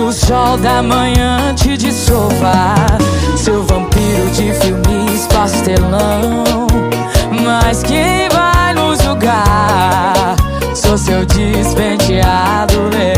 O sol da manhã te de sofá, seu vampiro de filmes pastelão. Mas quem vai nos julgar? Sou seu despenteado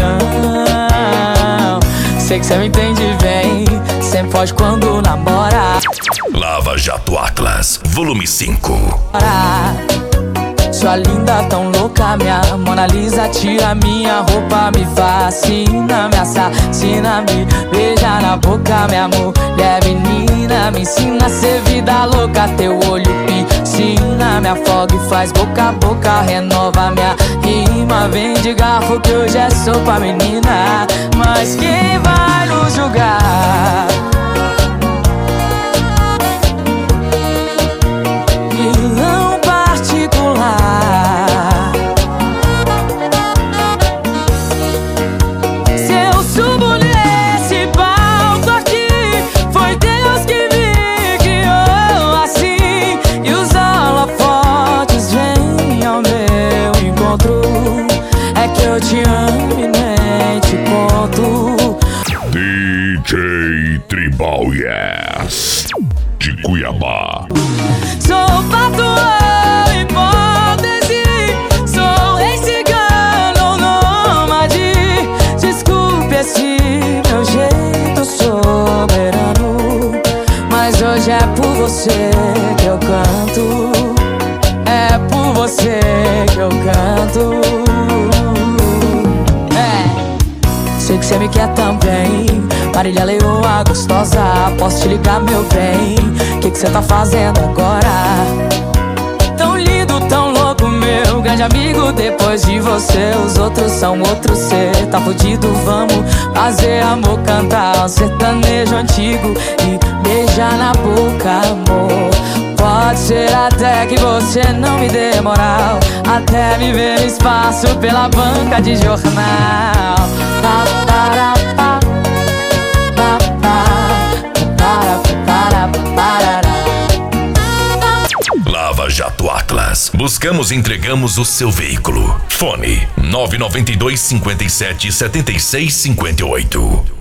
leão. Sei que cê me entende bem, sempre foge quando namora. Lava Jato Atlas, volume 5. Sua linda tão louca, minha Mona Lisa. Tira minha roupa, me fascina, me assassina, me beija na boca, minha mulher menina. Me ensina a ser vida louca, teu olho piscina, me afoga e faz boca a boca, renova minha rima. Vem de garfo que hoje é sopa, menina. Mas quem vai nos julgar? Vilão particular. Se eu subo nesse palco aqui, foi Deus que me guiou assim. E os holofotes vêm ao meu encontro. É que eu te amo e nem te conto. DJ Tribal Yes, de Cuiabá. Sou patuão, hipótese, sou rei cigano, nômade. Desculpe esse meu jeito soberano, mas hoje é por você que eu canto. É por você que eu canto. Sei que cê me quer também, Marília Leoa gostosa. Posso te ligar, meu bem? Que cê tá fazendo agora? Tão lindo, tão louco, meu grande amigo. Depois de você, os outros são outros. Cê tá fudido, vamos fazer amor, cantar um sertanejo antigo e beijar na boca, amor. Pode ser até que você não me dê moral, até me ver no espaço pela banca de jornal. Lava Jato Atlas. Buscamos e entregamos o seu veículo. Fone 992 57 76 58.